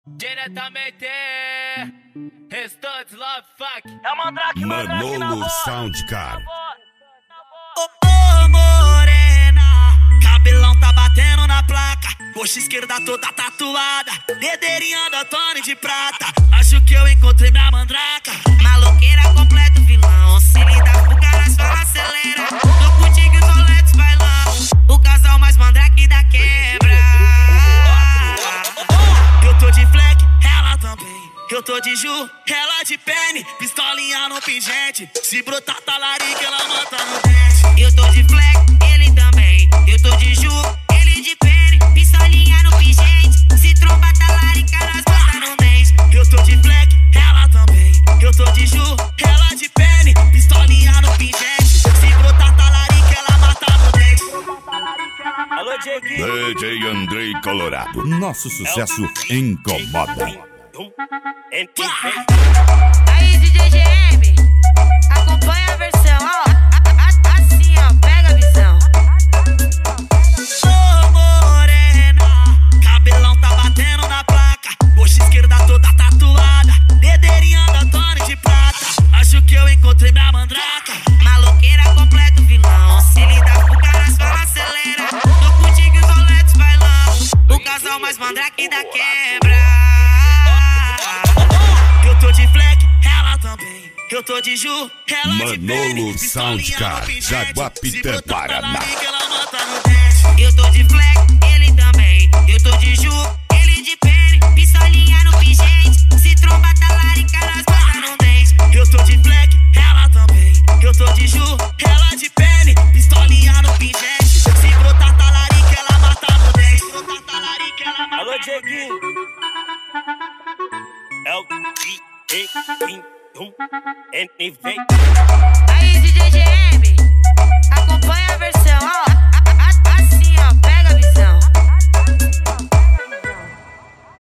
Diretamente, Restantes Love Fuck. É o Mandrake, Manolo Soundcar. Ô morena, cabelão tá batendo na placa, coxa esquerda toda tatuada, dedeirinho da Tony de prata. Acho que eu encontrei minha mandraca, maloqueira completo vilão. Se lidar com o cara, só acelera. Tô contigo e os Rolex bailão, o casal mais mandrake da quebra. Eu tô de fleck, ela também. Eu tô de Ju, ela de Penny, pistolinha no pingente. Se brotar talarica, ela mata no dente. Eu tô de fleck, ele também. Eu tô de Ju, ele de Penny, pistolinha no pingente. Se tromba talarica, elas botam no dente. Eu tô de fleck, ela também. Eu tô de Ju, ela de Penny, pistolinha no pingente. Se brotar talarica, ela mata no dente. Alô, Jake. DJ Andrei Colorado. Nosso sucesso incomoda. Aí, DJ GM, acompanha a versão, ó. Assim, ó, pega a visão. Ô morena, cabelão tá batendo na placa, coxa esquerda toda tatuada, dedeirinho da Tony de prata. Acho que eu encontrei minha mandraca, maloqueira completo vilão. Se lidar com o cara, só acelera. Tô contigo e os Rolex bailão, o casal mais mandrake da quebra. Eu tô de fleck, ela também. Eu tô de Ju, ela de Penny, Manolo Soundcar, Jaguapitã, Paraná. ela mata no dente. Eu tô de fleck, ele também. Eu tô de Ju, ele de Penny, pistolinha no pingente. Se tromba talarica, elas botam no dente. Eu tô de fleck, ela também. Eu tô de Ju, ela de Penny, pistolinha no pingente. Se brotar talarica, ela mata no dente. Brotar talarica, ela mata. Alô, Dieguinho. É o NV.